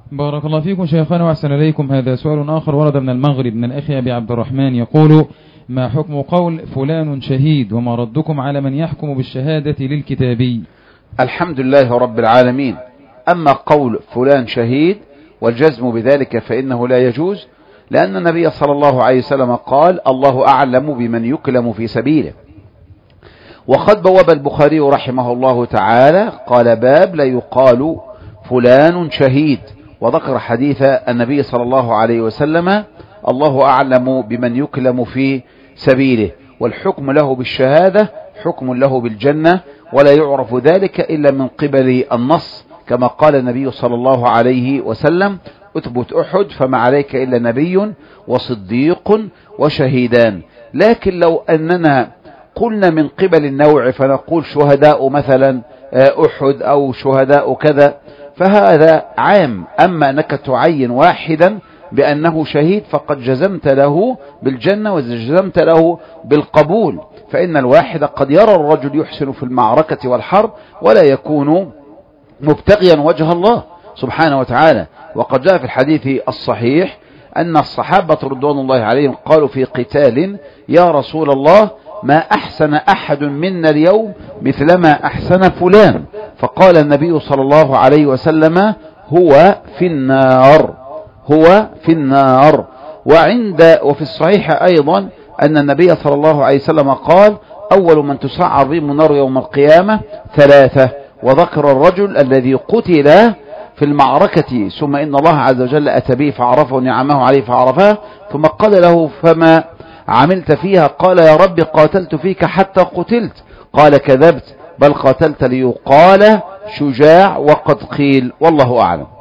بارك الله فيكم شيخنا وأحسن إليكم. هذا سؤال آخر ورد من المغرب من الأخ أبي عبد الرحمن يقول: ما حكم قول فلان شهيد، وما ردكم على من يحكم بالشهادة للكتابي؟ الحمد لله رب العالمين. أما قول فلان شهيد والجزم بذلك فإنه لا يجوز، لأن النبي صلى الله عليه وسلم قال: الله أعلم بمن يكلم في سبيله. وقد بوب البخاري رحمه الله تعالى قال: باب لا يقال فلان شهيد، وذكر حديث النبي صلى الله عليه وسلم: الله أعلم بمن يكلم في سبيله، والحكم له بالشهادة حكم له بالجنة، ولا يعرف ذلك إلا من قبل النص، كما قال النبي صلى الله عليه وسلم: اثبت أحد فما عليك إلا نبي وصديق وشهيدان. لكن لو أننا قلنا من قبل النوع فنقول شهداء مثلا أحد أو شهداء كذا فهذا عام. أما أنك تعين واحدا بأنه شهيد فقد جزمت له بالجنة وجزمت له بالقبول، فإن الواحد قد يرى الرجل يحسن في المعركة والحرب ولا يكون مبتغيا وجه الله سبحانه وتعالى. وقد جاء في الحديث الصحيح أن الصحابة رضوان الله عليهم قالوا في قتال: يا رسول الله، ما أحسن أحد منا اليوم مثلما أحسن فلان، فقال النبي صلى الله عليه وسلم: هو في النار، هو في النار. وفي الصحيح أيضا أن النبي صلى الله عليه وسلم قال: أول من تسعر بهم النار يوم القيامة ثلاثة، وذكر الرجل الذي قتل في المعركة ثم إن الله عز وجل أتى به فعرفه نعمه عليه فعرفها، ثم قال له: فما عملت فيها؟ قال: يا رب قاتلت فيك حتى قتلت. قال: كذبت، بل قاتلت ليقال شجاع وقد قيل، والله أعلم.